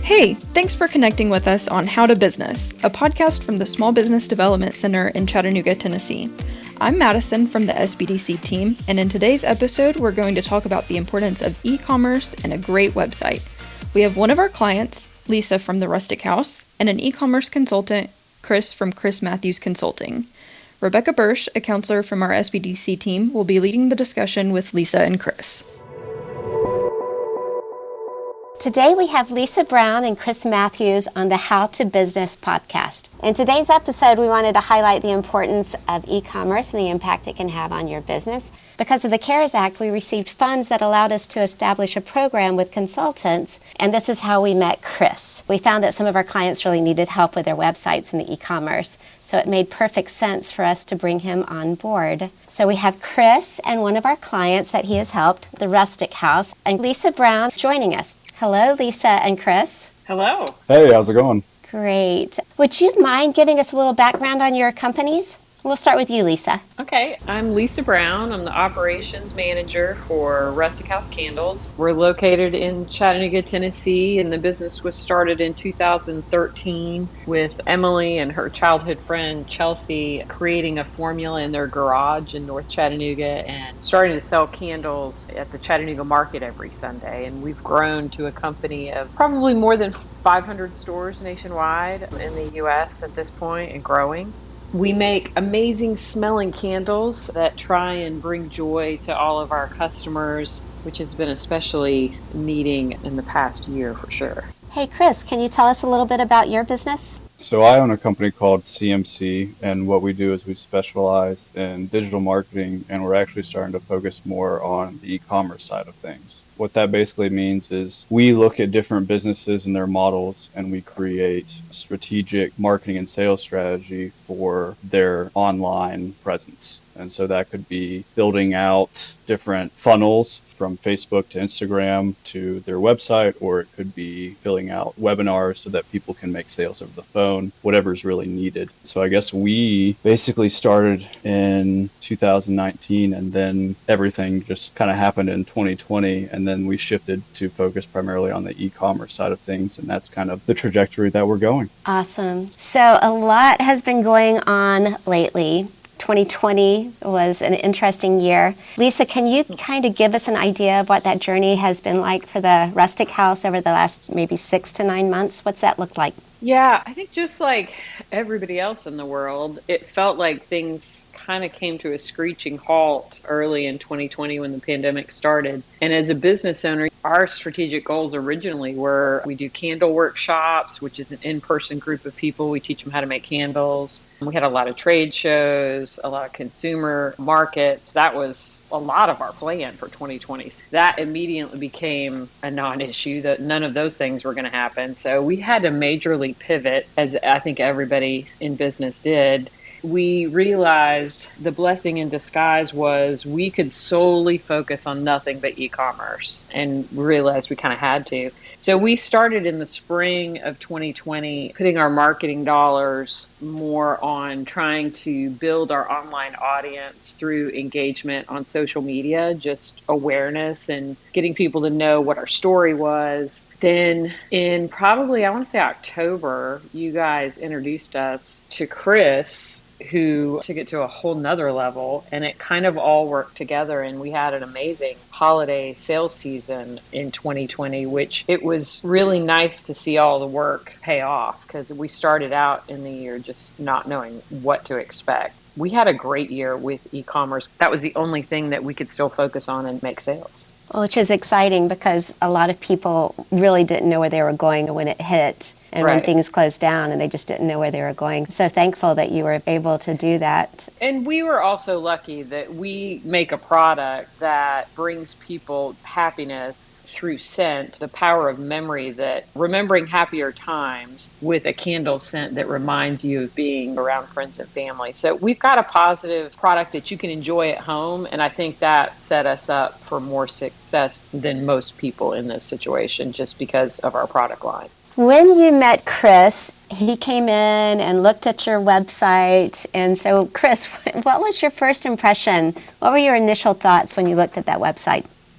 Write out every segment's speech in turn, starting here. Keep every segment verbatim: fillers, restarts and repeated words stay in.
Hey, thanks for connecting with us on How to Business, a podcast from the Small Business Development Center in Chattanooga, Tennessee. I'm Madison from the S B D C team, and in today's episode, we're going to talk about the importance of e-commerce and a great website. We have one of our clients, Lisa from the Rustic House, and an e-commerce consultant, Chris from Chris Matthews Consulting. Rebecca Bursch, a counselor from our S B D C team, will be leading the discussion with Lisa and Chris. Today we have Lisa Brown and Chris Matthews on the How to Business podcast. In today's episode, we wanted to highlight the importance of e-commerce and the impact it can have on your business. Because of the CARES Act, we received funds that allowed us to establish a program with consultants, and this is how we met Chris. We found that some of our clients really needed help with their websites and the e-commerce, so it made perfect sense for us to bring him on board. So we have Chris and one of our clients that he has helped, the Rustic House, and Lisa Brown joining us. Hello, Lisa and Chris. Hello. Hey, how's it going? Great. Would you mind giving us a little background on your companies? We'll start with you, Lisa. Okay, I'm Lisa Brown. I'm the operations manager for Rustic House Candles. We're located in Chattanooga, Tennessee, and the business was started in two thousand thirteen with Emily and her childhood friend Chelsea creating a formula in their garage in North Chattanooga and starting to sell candles at the Chattanooga market every Sunday. And we've grown to a company of probably more than five hundred stores nationwide in the U S at this point and growing. We make amazing smelling candles that try and bring joy to all of our customers, which has been especially needing in the past year for sure. Hey, Chris, can you tell us a little bit about your business? So I own a company called C M C, and what we do is we specialize in digital marketing, and we're actually starting to focus more on the e-commerce side of things. What that basically means is we look at different businesses and their models, and we create strategic marketing and sales strategy for their online presence. And so that could be building out different funnels from Facebook to Instagram to their website, or it could be filling out webinars so that people can make sales over the phone, whatever's really needed. So I guess we basically started in two thousand nineteen, and then everything just kind of happened in twenty twenty, and then we shifted to focus primarily on the e-commerce side of things, and that's kind of the trajectory that we're going. Awesome. So a lot has been going on lately. twenty twenty was an interesting year. Lisa, can you kind of give us an idea of what that journey has been like for the Rustic House over the last maybe six to nine months? What's that look like? Yeah, I think just like everybody else in the world, it felt like things kind of came to a screeching halt early in twenty twenty when the pandemic started. And as a business owner, our strategic goals originally were we do candle workshops, which is an in-person group of people. We teach them how to make candles. We had a lot of trade shows, a lot of consumer markets. That was a lot of our plan for twenty twenty. That immediately became a non-issue, that none of those things were going to happen. So we had to majorly pivot, as I think everybody in business did. We realized the blessing in disguise was we could solely focus on nothing but e-commerce, and realized we kind of had to. So we started in the spring of twenty twenty, putting our marketing dollars more on trying to build our online audience through engagement on social media, just awareness and getting people to know what our story was. Then in probably, I want to say October, you guys introduced us to Chris, who took it to a whole nother level, and it kind of all worked together, and we had an amazing holiday sales season in twenty twenty, which it was really nice to see all the work pay off, because we started out in the year just not knowing what to expect. We had a great year with e-commerce. That was the only thing that we could still focus on and make sales. Well, which is exciting because a lot of people really didn't know where they were going when it hit and right. when things closed down, and they just didn't know where they were going. So thankful that you were able to do that. And we were also lucky that we make a product that brings people happiness through scent, the power of memory, that remembering happier times with a candle scent that reminds you of being around friends and family. So we've got a positive product that you can enjoy at home, and I think that set us up for more success than most people in this situation just because of our product line. When you met Chris, he came in and looked at your website. And so, Chris, what was your first impression? What were your initial thoughts when you looked at that website?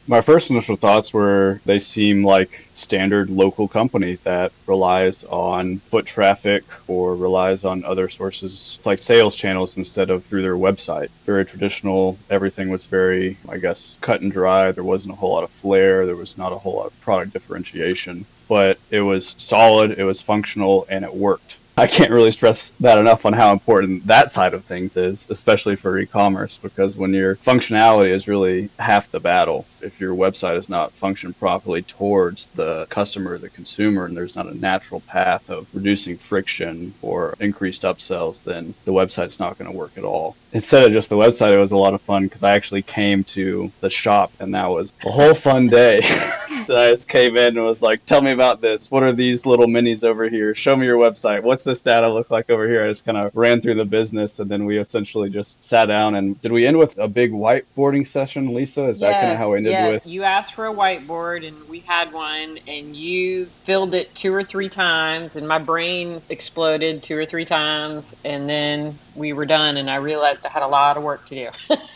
My first initial thoughts were they seem like standard local company that relies on foot traffic or relies on other sources like sales channels instead of through their website. Very traditional. Everything was very, I guess, cut and dry. There wasn't a whole lot of flair. There was not a whole lot of product differentiation, but it was solid, it was functional, and it worked. I can't really stress that enough on how important that side of things is, especially for e-commerce, because when your functionality is really half the battle, if your website is not functioned properly towards the customer, the consumer, and there's not a natural path of reducing friction or increased upsells, then the website's not going to work at all. Instead of just the website, it was a lot of fun because I actually came to the shop and that was a whole fun day. So I just came in and was like, tell me about this. What are these little minis over here? Show me your website. What's this data look like over here? I just kind of ran through the business and then we essentially just sat down. And did we end with a big whiteboarding session, Lisa? Is that yes, kind of how we ended yes. with? You asked for a whiteboard and we had one and you filled it two or three times and my brain exploded two or three times and then we were done and I realized I had a lot of work to do.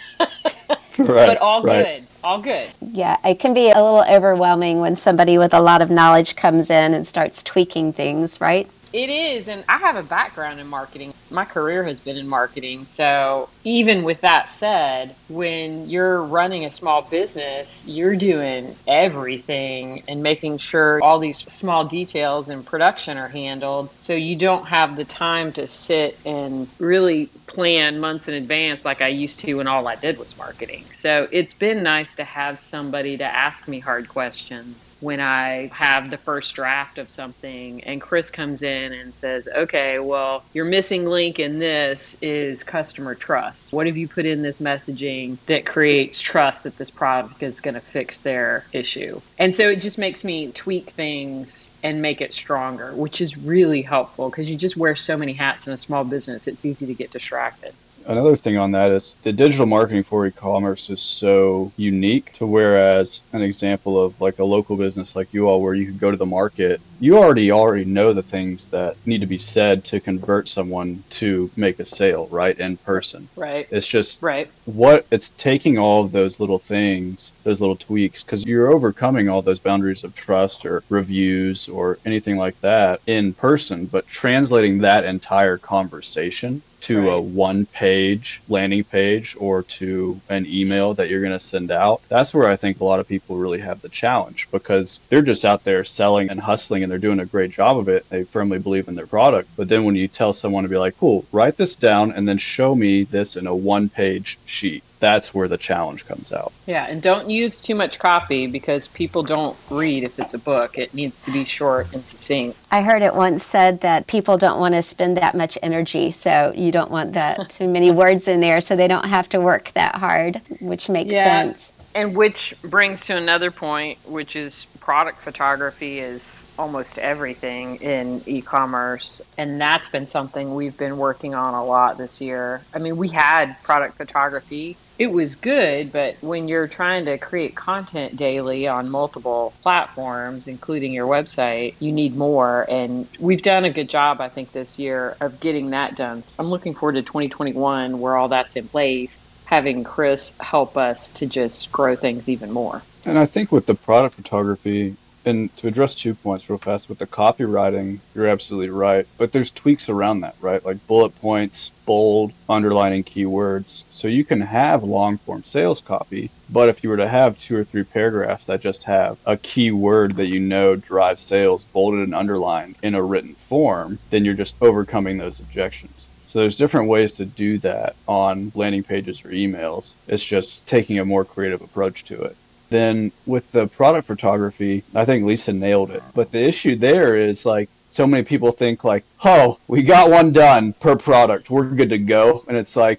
Right, but all right. good, all good. Yeah, it can be a little overwhelming when somebody with a lot of knowledge comes in and starts tweaking things, right? It is, and I have a background in marketing. My career has been in marketing. So even with that said, when you're running a small business, you're doing everything and making sure all these small details in production are handled. So you don't have the time to sit and really plan months in advance like I used to when all I did was marketing. So it's been nice to have somebody to ask me hard questions when I have the first draft of something and Chris comes in and says, okay, well, your missing link in this is customer trust. What have you put in this messaging that creates trust that this product is going to fix their issue? And so it just makes me tweak things and make it stronger, which is really helpful because you just wear so many hats in a small business. It's easy to get distracted. Another thing on that is the digital marketing for e-commerce is so unique to whereas an example of like a local business like you all where you could go to the market, you already already know the things that need to be said to convert someone to make a sale, right, in person. Right. It's just right. what it's taking all of those little things, those little tweaks, because you're overcoming all those boundaries of trust or reviews or anything like that in person, but translating that entire conversation to right. a one-page landing page or to an email that you're going to send out. That's where I think a lot of people really have the challenge because they're just out there selling and hustling and they're doing a great job of it. They firmly believe in their product. But then when you tell someone to be like, cool, write this down and then show me this in a one-page sheet. That's where the challenge comes out. Yeah, and don't use too much copy because people don't read if it's a book. It needs to be short and succinct. I heard it once said that people don't want to spend that much energy, so you don't want that too many words in there so they don't have to work that hard, which makes yeah. sense. And which brings to another point, which is product photography is almost everything in e-commerce. And that's been something we've been working on a lot this year. I mean, we had product photography. It was good, but when you're trying to create content daily on multiple platforms, including your website, you need more. And we've done a good job, I think, this year of getting that done. I'm looking forward to twenty twenty-one where all that's in place, having Chris help us to just grow things even more. And I think with the product photography, and to address two points real fast, with the copywriting, you're absolutely right. But there's tweaks around that, right? Like bullet points, bold, underlining keywords. So you can have long-form sales copy, but if you were to have two or three paragraphs that just have a keyword that you know drives sales, bolded and underlined in a written form, then you're just overcoming those objections. So there's different ways to do that on landing pages or emails. It's just taking a more creative approach to it. Then with the product photography, I think Lisa nailed it. But the issue there is like so many people think like, oh, we got one done per product. We're good to go. And it's like,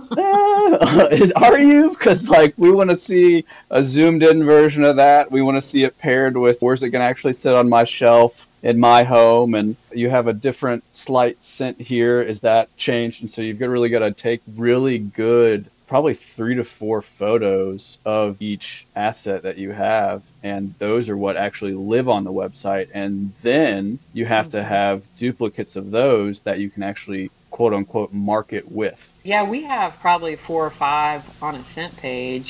eh, are you? Because like we want to see a zoomed in version of that. We want to see it paired with where's it going to actually sit on my shelf in my home, and you have a different slight scent here. Is that changed? And so you've got really got to take really good, probably three to four photos of each asset that you have, and those are what actually live on the website. And then you have to have duplicates of those that you can actually quote unquote market with. Yeah, we have probably four or five on a scent page.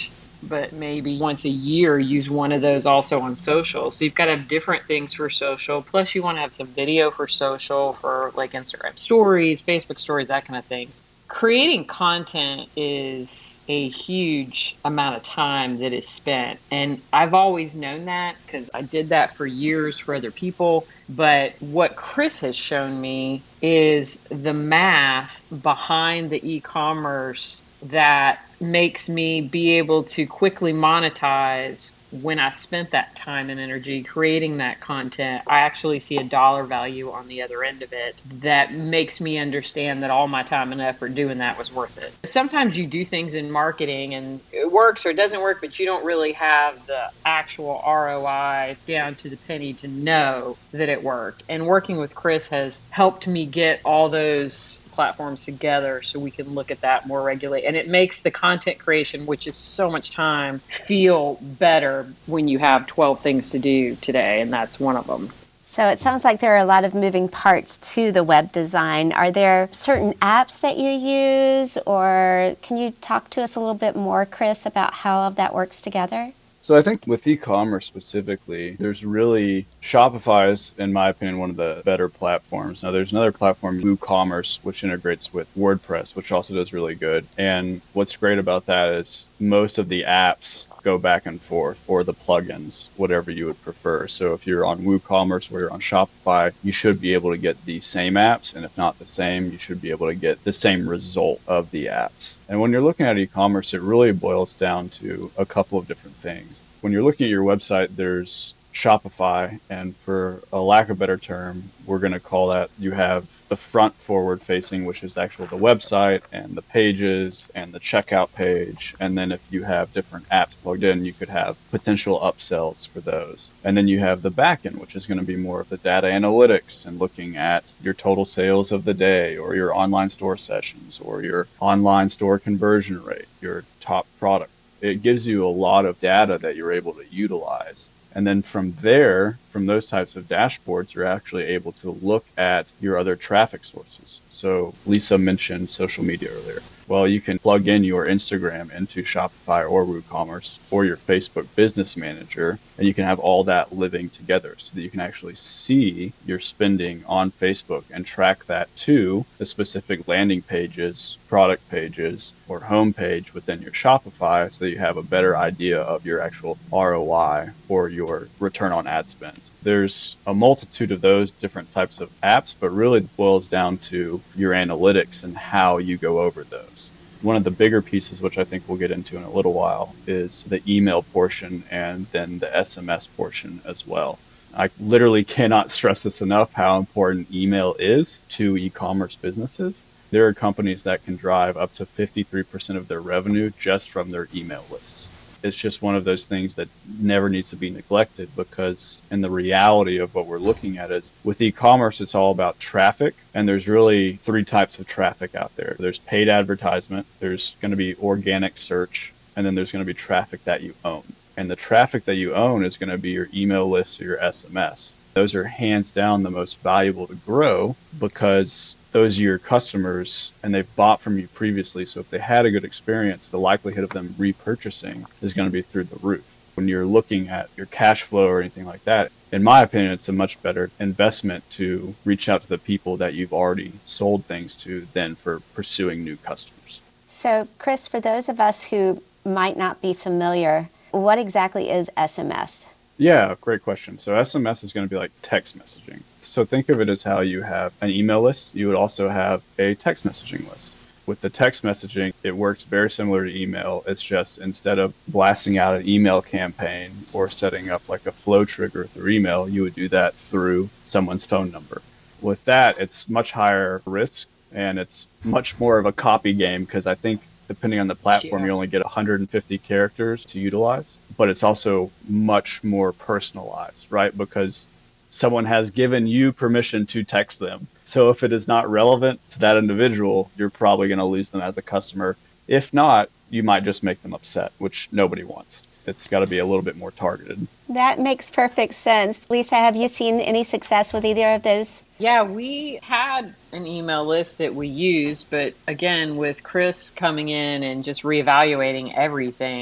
but maybe once a year use one of those also on social. So you've got to have different things for social. Plus you want to have some video for social, for like Instagram stories, Facebook stories, that kind of thing. Creating content is a huge amount of time that is spent. And I've always known that because I did that for years for other people. But what Chris has shown me is the math behind the e-commerce that makes me be able to quickly monetize. When I spent that time and energy creating that content, I actually see a dollar value on the other end of it that makes me understand that all my time and effort doing that was worth it. Sometimes you do things in marketing and it works or it doesn't work, but you don't really have the actual R O I down to the penny to know that it worked. And working with Chris has helped me get all those platforms together so we can look at that more regularly. And it makes the content creation, which is so much time, feel better when you have twelve things to do today, and that's one of them. So it sounds like there are a lot of moving parts to the web design. Are there certain apps that you use, or can you talk to us a little bit more, Chris, about how all of that works together? So I think with e-commerce specifically, there's really, Shopify is, in my opinion, one of the better platforms. Now there's another platform, WooCommerce, which integrates with WordPress, which also does really good. And what's great about that is most of the apps go back and forth, or the plugins, whatever you would prefer. So if you're on WooCommerce or you're on Shopify, you should be able to get the same apps. And if not the same, you should be able to get the same result of the apps. And when you're looking at e-commerce, it really boils down to a couple of different things. When you're looking at your website, there's Shopify, and for a lack of a better term, we're going to call that, you have the front forward facing, which is actually the website and the pages and the checkout page. And then if you have different apps plugged in, you could have potential upsells for those. And then you have the back end, which is going to be more of the data analytics and looking at your total sales of the day, or your online store sessions, or your online store conversion rate, your top product. It gives you a lot of data that you're able to utilize. And then from there, from those types of dashboards, you're actually able to look at your other traffic sources. So Lisa mentioned social media earlier. Well, you can plug in your Instagram into Shopify or WooCommerce or your Facebook Business Manager, and you can have all that living together so that you can actually see your spending on Facebook and track that to the specific landing pages, product pages, or home page within your Shopify, so that you have a better idea of your actual R O I or your return on ad spend. There's a multitude of those different types of apps, but really it boils down to your analytics and how you go over those. One of the bigger pieces, which I think we'll get into in a little while, is the email portion and then the S M S portion as well. I literally cannot stress this enough, how important email is to e-commerce businesses. There are companies that can drive up to fifty-three percent of their revenue just from their email lists. It's just one of those things that never needs to be neglected, because in the reality of what we're looking at is with e-commerce, it's all about traffic. And there's really three types of traffic out there. There's paid advertisement, there's going to be organic search, and then there's going to be traffic that you own. And the traffic that you own is going to be your email list or your S M S. Those are hands down the most valuable to grow, because those are your customers and they've bought from you previously. So if they had a good experience, the likelihood of them repurchasing is going to be through the roof. When you're looking at your cash flow or anything like that, in my opinion, it's a much better investment to reach out to the people that you've already sold things to than for pursuing new customers. So, Chris, for those of us who might not be familiar, what exactly is S M S? Yeah, great question. So S M S is going to be like text messaging. So think of it as how you have an email list. You would also have a text messaging list. With the text messaging, it works very similar to email. It's just instead of blasting out an email campaign or setting up like a flow trigger through email, you would do that through someone's phone number. With that, it's much higher risk and it's much more of a copy game, because I think depending on the platform, yeah. you only get one hundred fifty characters to utilize, but it's also much more personalized, right? Because someone has given you permission to text them. So if it is not relevant to that individual, you're probably going to lose them as a customer. If not, you might just make them upset, which nobody wants. It's got to be a little bit more targeted. That makes perfect sense. Lisa, have you seen any success with either of those? Yeah, we had an email list that we used, but again, with Chris coming in and just reevaluating everything,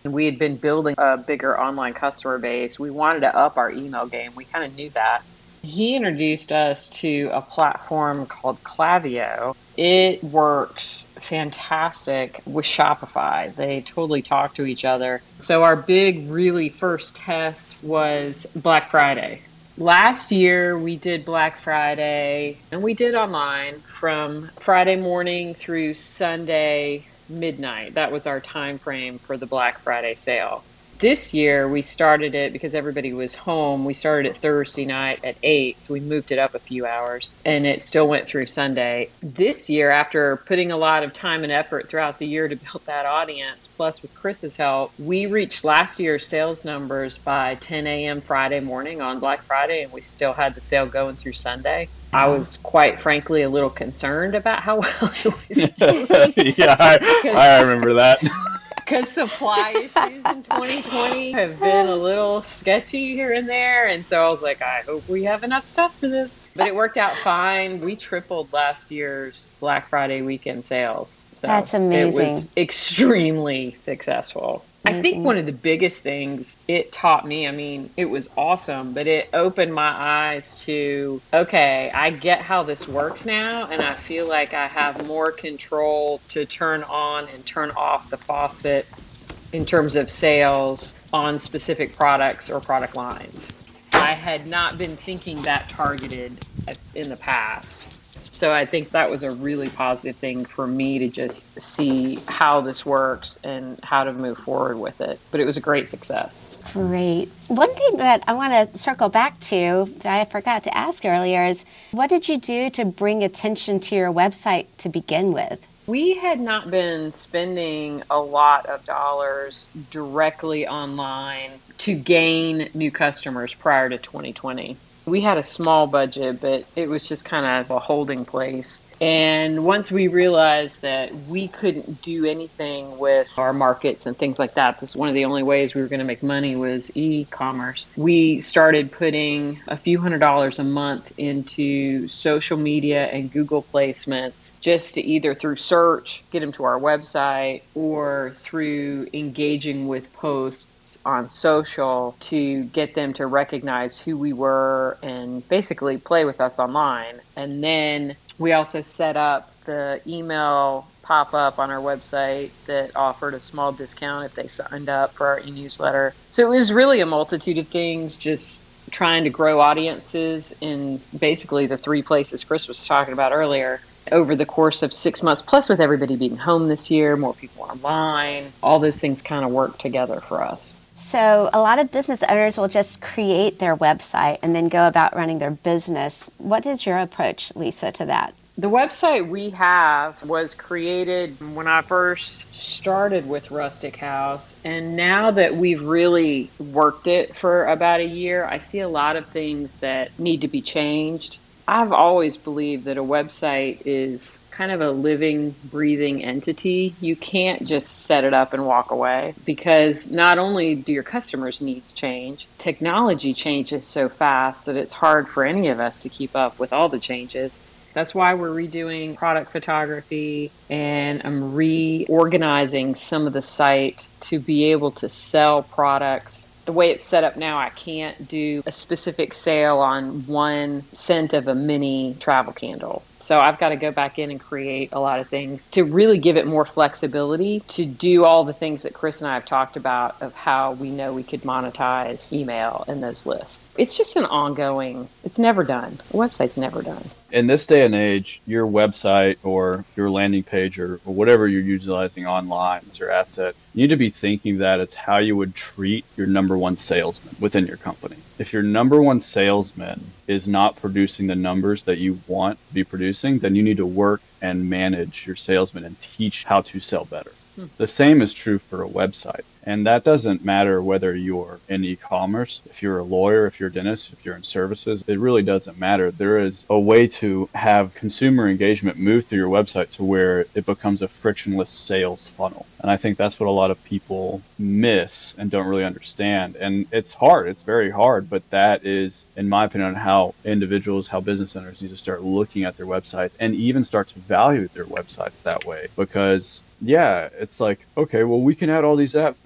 We had been building a bigger online customer base. We wanted to up our email game. We kind of knew that. He introduced us to a platform called Klaviyo. It works fantastic with Shopify. They totally talk to each other. So our big, really first test was Black Friday. Last year, we did Black Friday, and we did online from Friday morning through Sunday midnight. That was our time frame for the Black Friday sale. This year, we started it because everybody was home. We started it Thursday night at eight, so we moved it up a few hours, and it still went through Sunday. This year, after putting a lot of time and effort throughout the year to build that audience, plus with Chris's help, we reached last year's sales numbers by ten a.m. Friday morning on Black Friday, and we still had the sale going through Sunday. I was quite frankly a little concerned about how well it was doing. Yeah, I, I remember that. Because supply issues in twenty twenty have been a little sketchy here and there. And so I was like, I hope we have enough stuff for this. But it worked out fine. We tripled last year's Black Friday weekend sales. So That's amazing. It was extremely successful. Amazing. I think one of the biggest things it taught me, I mean, it was awesome, but it opened my eyes to, okay, I get how this works now, and I feel like I have more control to turn on and turn off the faucet in terms of sales on specific products or product lines. I had not been thinking that targeted in the past. So I think that was a really positive thing for me to just see how this works and how to move forward with it. But it was a great success. Great. One thing that I want to circle back to that I forgot to ask earlier is, what did you do to bring attention to your website to begin with? We had not been spending a lot of dollars directly online to gain new customers prior to twenty twenty. We had a small budget, but it was just kind of a holding place. And once we realized that we couldn't do anything with our markets and things like that, because one of the only ways we were going to make money was e-commerce, we started putting a few hundred dollars a month into social media and Google placements, just to either through search, get them to our website, or through engaging with posts on social to get them to recognize who we were and basically play with us online. And then we also set up the email pop-up on our website that offered a small discount if they signed up for our e-newsletter. So it was really a multitude of things, just trying to grow audiences in basically the three places Chris was talking about earlier over the course of six months, plus with everybody being home this year, more people online, all those things kind of work together for us. So a lot of business owners will just create their website and then go about running their business. What is your approach, Lisa, to that? The website we have was created when I first started with Rustic House. And now that we've really worked it for about a year, I see a lot of things that need to be changed. I've always believed that a website is kind of a living, breathing entity. You can't just set it up and walk away, because not only do your customers' needs change, technology changes so fast that it's hard for any of us to keep up with all the changes. That's why we're redoing product photography, and I'm reorganizing some of the site to be able to sell products. The way it's set up now, I can't do a specific sale on one scent of a mini travel candle. So I've got to go back in and create a lot of things to really give it more flexibility to do all the things that Chris and I have talked about of how we know we could monetize email and those lists. It's just an ongoing, it's never done. A website's never done. In this day and age, your website or your landing page or, or whatever you're utilizing online as your asset, you need to be thinking that it's how you would treat your number one salesman within your company. If your number one salesman is not producing the numbers that you want to be producing, then you need to work and manage your salesman and teach how to sell better. Hmm. The same is true for a website. And that doesn't matter whether you're in e-commerce, if you're a lawyer, if you're a dentist, if you're in services, it really doesn't matter. There is a way to have consumer engagement move through your website to where it becomes a frictionless sales funnel. And I think that's what a lot of people miss and don't really understand. And it's hard. It's very hard. But that is, in my opinion, how individuals, how business owners need to start looking at their website and even start to value their websites that way. Because, yeah, it's like, okay, well, we can add all these apps, but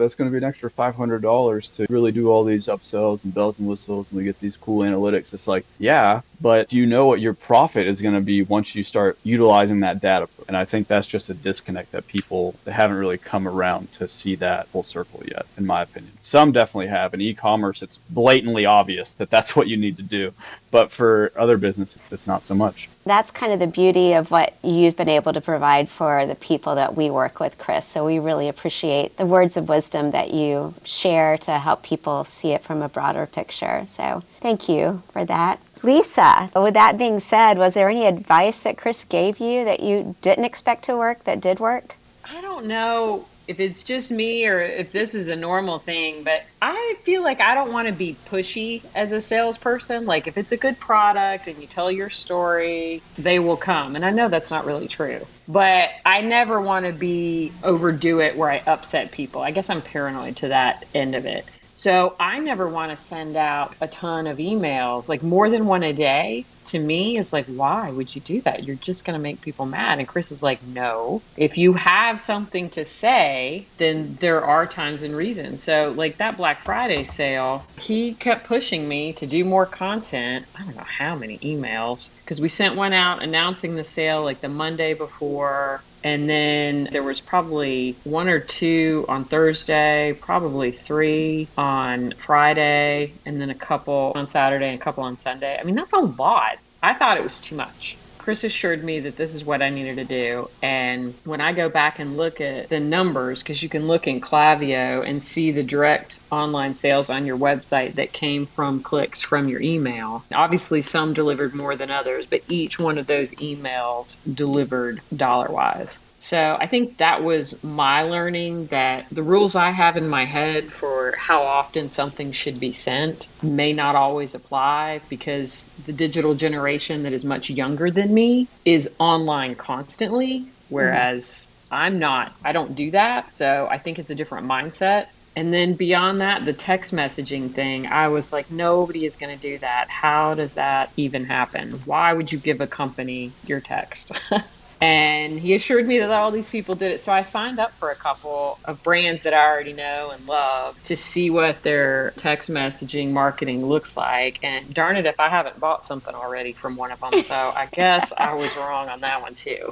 that's going to be an extra five hundred dollars to really do all these upsells and bells and whistles, and we get these cool analytics. It's like, yeah, but do you know what your profit is going to be once you start utilizing that data? And I think that's just a disconnect that people they haven't really come around to see that full circle yet, in my opinion. Some definitely have. In e-commerce, it's blatantly obvious that that's what you need to do. But for other businesses, it's not so much. That's kind of the beauty of what you've been able to provide for the people that we work with, Chris. So we really appreciate the words of wisdom that you share to help people see it from a broader picture. So thank you for that. Lisa, with that being said, was there any advice that Chris gave you that you didn't expect to work that did work? I don't know if it's just me or if this is a normal thing, but I feel like I don't want to be pushy as a salesperson. Like if it's a good product and you tell your story, they will come. And I know that's not really true, but I never want to be overdo it where I upset people. I guess I'm paranoid to that end of it. So I never want to send out a ton of emails, like more than one a day. To me, it's like, why would you do that? You're just going to make people mad. And Chris is like, no, if you have something to say, then there are times and reasons. So like that Black Friday sale, he kept pushing me to do more content. I don't know how many emails, because we sent one out announcing the sale like the Monday before. And then there was probably one or two on Thursday, probably three on Friday, and then a couple on Saturday and a couple on Sunday. I mean, that's a lot. I thought it was too much. Chris assured me that this is what I needed to do. And when I go back and look at the numbers, because you can look in Klaviyo and see the direct online sales on your website that came from clicks from your email. Obviously, some delivered more than others, but each one of those emails delivered dollar-wise. So I think that was my learning, that the rules I have in my head for how often something should be sent may not always apply, because the digital generation that is much younger than me is online constantly, whereas mm-hmm. I'm not. I don't do that. So I think it's a different mindset. And then beyond that, the text messaging thing, I was like, nobody is going to do that. How does that even happen? Why would you give a company your text? And he assured me that all these people did it. So I signed up for a couple of brands that I already know and love to see what their text messaging marketing looks like. And darn it if I haven't bought something already from one of them. So I guess I was wrong on that one too.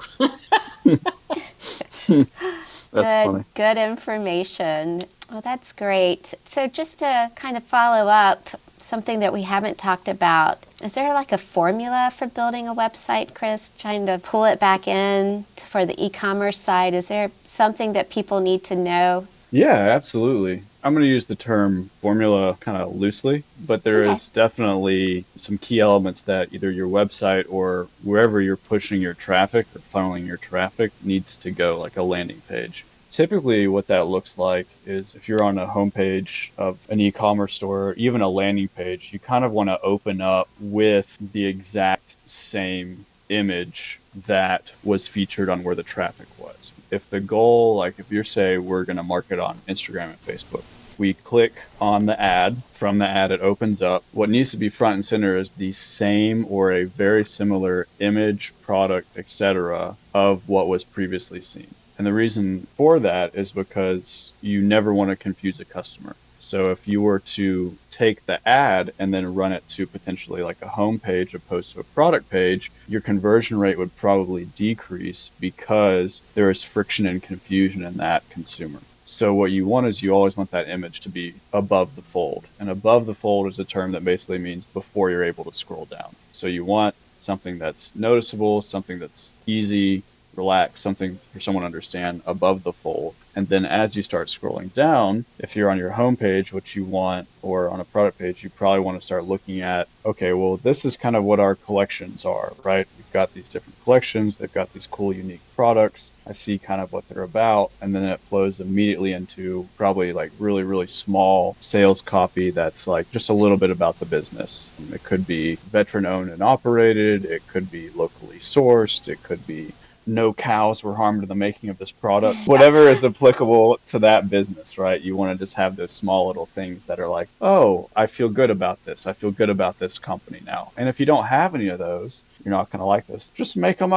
That's good, funny. Good information. Well, that's great. So just to kind of follow up, something that we haven't talked about, is there like a formula for building a website, Chris? Trying to pull it back in for the e-commerce side. Is there something that people need to know? Yeah, absolutely. I'm going to use the term formula kind of loosely, but there Okay. is definitely some key elements that either your website or wherever you're pushing your traffic or funneling your traffic needs to go, like a landing page. Typically, what that looks like is if you're on a homepage of an e-commerce store, or even a landing page, you kind of want to open up with the exact same image that was featured on where the traffic was. If the goal, like if you're say we're going to market on Instagram and Facebook, we click on the ad. From the ad, it opens up. What needs to be front and center is the same or a very similar image, product, et cetera of what was previously seen. And the reason for that is because you never want to confuse a customer. So if you were to take the ad and then run it to potentially like a home page opposed to a product page, your conversion rate would probably decrease because there is friction and confusion in that consumer. So what you want is you always want that image to be above the fold. And above the fold is a term that basically means before you're able to scroll down. So you want something that's noticeable, something that's easy, relax, something for someone to understand above the fold. And then as you start scrolling down, if you're on your home page, what you want, or on a product page, you probably want to start looking at, okay, well, this is kind of what our collections are, right? We've got these different collections. They've got these cool, unique products. I see kind of what they're about. And then it flows immediately into probably like really, really small sales copy that's like just a little bit about the business. It could be veteran owned and operated. It could be locally sourced. It could be no cows were harmed in the making of this product. Whatever is applicable to that business, right? You want to just have those small little things that are like, oh, I feel good about this. I feel good about this company now. And if you don't have any of those, you're not going to like this. Just make them up.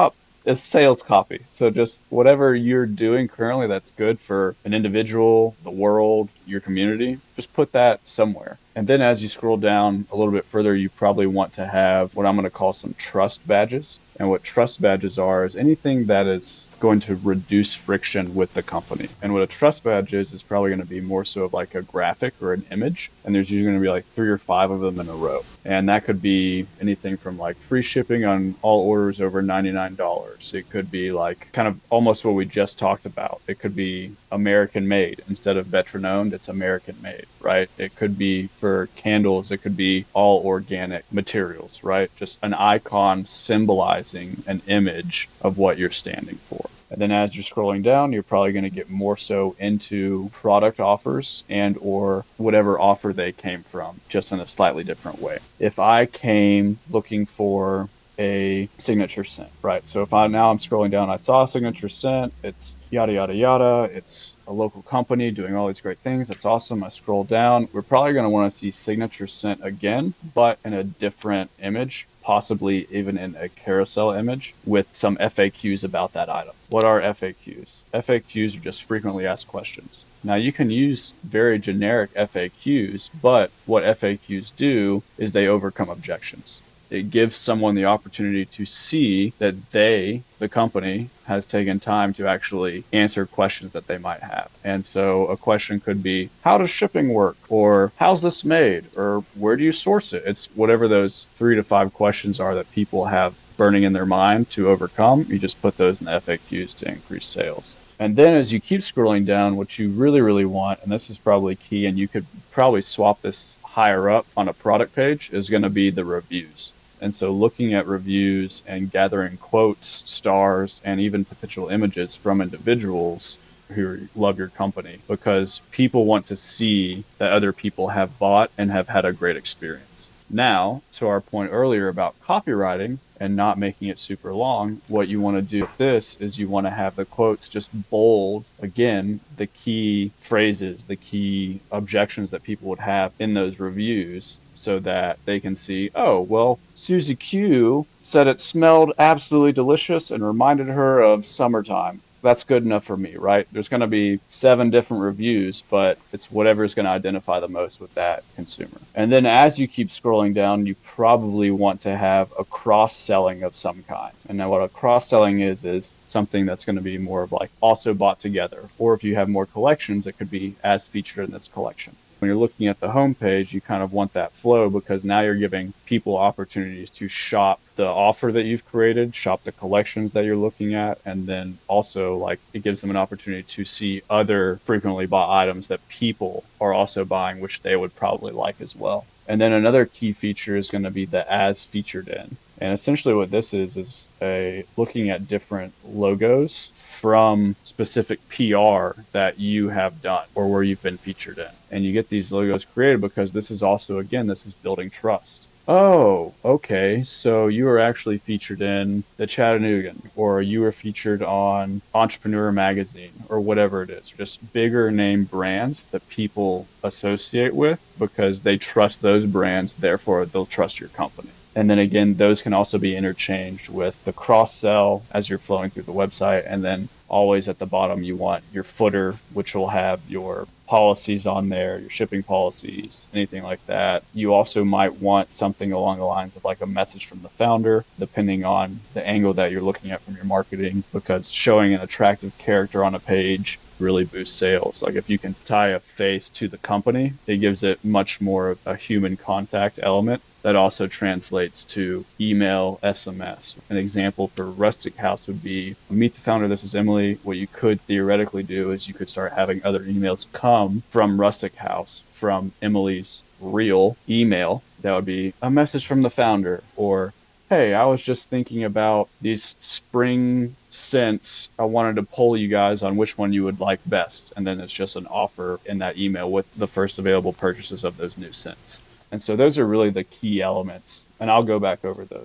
it's sales copy. So just whatever you're doing currently that's good for an individual, the world, your community, just put that somewhere. And then as you scroll down a little bit further, you probably want to have what I'm going to call some trust badges. And what trust badges are is anything that is going to reduce friction with the company. And what a trust badge is, is probably going to be more so of like a graphic or an image. And there's usually going to be like three or five of them in a row. And that could be anything from like free shipping on all orders over ninety-nine dollars. It could be like kind of almost what we just talked about. It could be American made instead of veteran owned, it's American made, right? It could be for candles, it could be all organic materials, right? Just an icon symbolizing an image of what you're standing for. And then as you're scrolling down, you're probably going to get more so into product offers and or whatever offer they came from, just in a slightly different way. If I came looking for a signature scent, right? So if I now I'm scrolling down, I saw a signature scent, it's yada, yada, yada. It's a local company doing all these great things. That's awesome. I scroll down. We're probably going to want to see signature scent again, but in a different image, possibly even in a carousel image with some F A Qs about that item. What are F A Qs? F A Qs are just frequently asked questions. Now you can use very generic F A Qs, but what F A Qs do is they overcome objections. It gives someone the opportunity to see that they, the company, has taken time to actually answer questions that they might have. And so a question could be, how does shipping work? Or how's this made? Or where do you source it? It's whatever those three to five questions are that people have burning in their mind to overcome. You just put those in the F A Qs to increase sales. And then as you keep scrolling down, what you really, really want, and this is probably key, and you could probably swap this higher up on a product page, is going to be the reviews. And so looking at reviews and gathering quotes, stars, and even potential images from individuals who love your company, because people want to see that other people have bought and have had a great experience. Now, to our point earlier about copywriting and not making it super long, what you want to do with this is you want to have the quotes just bold, again, the key phrases, the key objections that people would have in those reviews, so that they can see, oh, well, Susie Q said it smelled absolutely delicious and reminded her of summertime. That's good enough for me, right? There's going to be seven different reviews, but it's whatever is going to identify the most with that consumer. And then as you keep scrolling down, you probably want to have a cross-selling of some kind. And now what a cross-selling is, is something that's going to be more of like also bought together. Or if you have more collections, it could be as featured in this collection. When you're looking at the homepage, you kind of want that flow, because now you're giving people opportunities to shop the offer that you've created, shop the collections that you're looking at, and then also like it gives them an opportunity to see other frequently bought items that people are also buying, which they would probably like as well. And then another key feature is going to be the as featured in. And essentially what this is, is a looking at different logos from specific P R that you have done or where you've been featured in. And you get these logos created because this is also, again, this is building trust. Oh, okay, so you were actually featured in the Chattanoogan, or you were featured on Entrepreneur Magazine, or whatever it is. Just bigger name brands that people associate with because they trust those brands, therefore they'll trust your company. And then again, those can also be interchanged with the cross-sell as you're flowing through the website. And then always at the bottom, you want your footer, which will have your policies on there, your shipping policies, anything like that. You also might want something along the lines of like a message from the founder, depending on the angle that you're looking at from your marketing, because showing an attractive character on a page really boosts sales. Like if you can tie a face to the company, it gives it much more of a human contact element that also translates to email, S M S. An example for Rustic House would be, meet the founder, this is Emily. What you could theoretically do is you could start having other emails come from Rustic House, from Emily's real email. That would be a message from the founder, or hey, I was just thinking about these spring scents. I wanted to poll you guys on which one you would like best. And then it's just an offer in that email with the first available purchases of those new scents. And so those are really the key elements. And I'll go back over those.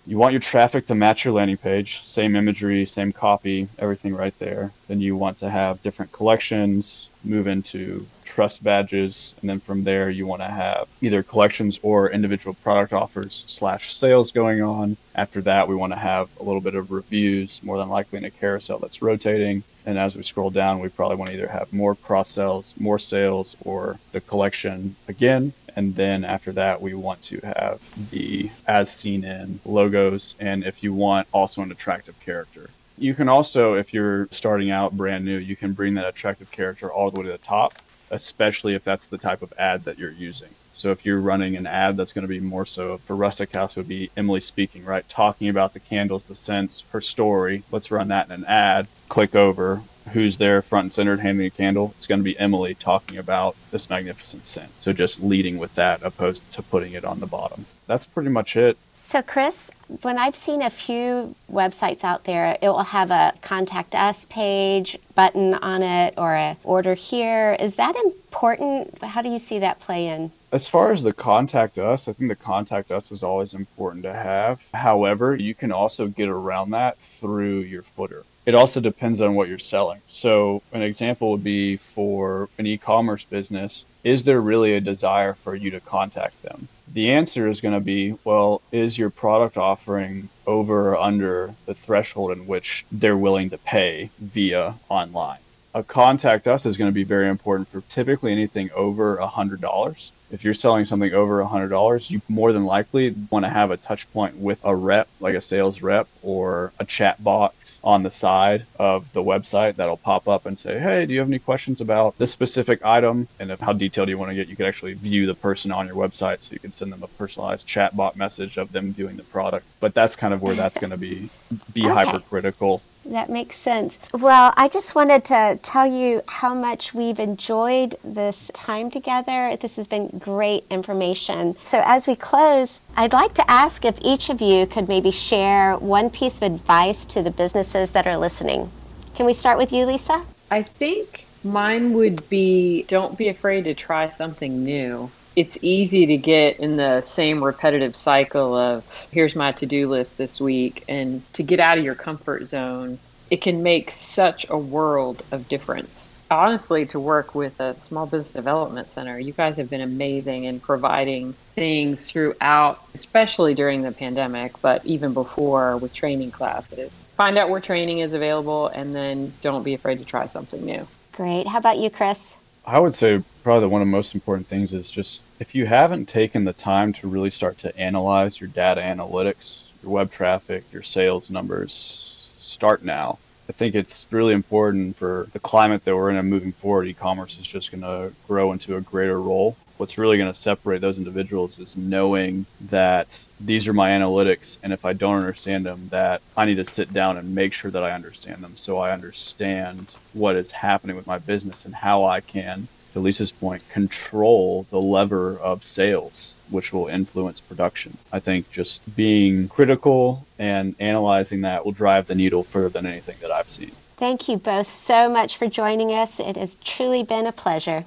You want your traffic to match your landing page, same imagery, same copy, everything right there. Then you want to have different collections, move into trust badges, and then from there you want to have either collections or individual product offers slash sales going on. After that, we want to have a little bit of reviews, more than likely in a carousel that's rotating. And as we scroll down, we probably want to either have more cross sells, more sales, or the collection again. And then after that, we want to have the as seen in logos, and if you want, also an attractive character. You can also, if you're starting out brand new, you can bring that attractive character all the way to the top, especially if that's the type of ad that you're using. So if you're running an ad that's going to be more so for Rustic House, it would be Emily speaking, right? Talking about the candles, the scents, her story. Let's run that in an ad. Click over. Who's there front and centered handing a candle? It's going to be Emily talking about this magnificent scent. So just leading with that opposed to putting it on the bottom. That's pretty much it. So Chris, when I've seen a few websites out there, it will have a contact us page button on it or a order here. Is that important? How do you see that play in? As far as the contact us, I think the contact us is always important to have. However, you can also get around that through your footer. It also depends on what you're selling. So an example would be for an e-commerce business, is there really a desire for you to contact them? The answer is going to be, well, is your product offering over or under the threshold in which they're willing to pay via online? A contact us is going to be very important for typically anything over one hundred dollars. If you're selling something over one hundred dollars, you more than likely want to have a touch point with a rep, like a sales rep or a chat bot on the side of the website that'll pop up and say, hey, do you have any questions about this specific item? And if how detailed you want to get, you can actually view the person on your website, so you can send them a personalized chatbot message of them viewing the product. But that's kind of where that's going to be be Okay. hypercritical. That makes sense. Well, I just wanted to tell you how much we've enjoyed this time together. This has been great information. So as we close, I'd like to ask if each of you could maybe share one piece of advice to the businesses that are listening. Can we start with you, Lisa? I think mine would be, don't be afraid to try something new. It's easy to get in the same repetitive cycle of, here's my to-do list this week, and to get out of your comfort zone, it can make such a world of difference. Honestly, to work with a small business development center, you guys have been amazing in providing things throughout, especially during the pandemic, but even before with training classes. Find out where training is available, and then don't be afraid to try something new. Great. How about you, Chris? I would say probably one of the most important things is just, if you haven't taken the time to really start to analyze your data analytics, your web traffic, your sales numbers, start now. I think it's really important for the climate that we're in and moving forward. E-commerce is just going to grow into a greater role. What's really going to separate those individuals is knowing that these are my analytics, and if I don't understand them, that I need to sit down and make sure that I understand them, so I understand what is happening with my business and how I can, to Lisa's point, control the lever of sales, which will influence production. I think just being critical and analyzing that will drive the needle further than anything that I've seen. Thank you both so much for joining us. It has truly been a pleasure.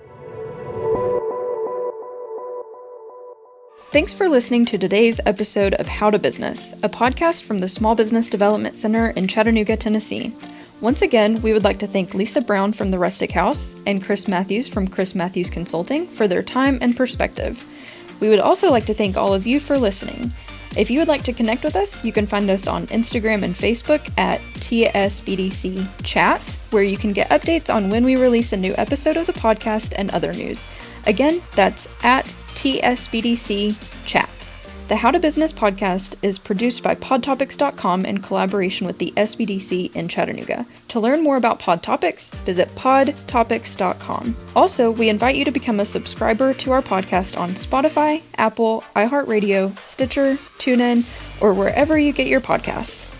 Thanks for listening to today's episode of How to Business, a podcast from the Small Business Development Center in Chattanooga, Tennessee. Once again, we would like to thank Lisa Brown from the Rustic House and Chris Matthews from Chris Matthews Consulting for their time and perspective. We would also like to thank all of you for listening. If you would like to connect with us, you can find us on Instagram and Facebook at T S B D C Chat, where you can get updates on when we release a new episode of the podcast and other news. Again, that's at T S B D C Chat. The How to Business podcast is produced by pod topics dot com in collaboration with the S B D C in Chattanooga. To learn more about Pod Topics, visit pod topics dot com. Also, we invite you to become a subscriber to our podcast on Spotify, Apple, iHeartRadio, Stitcher, TuneIn, or wherever you get your podcasts.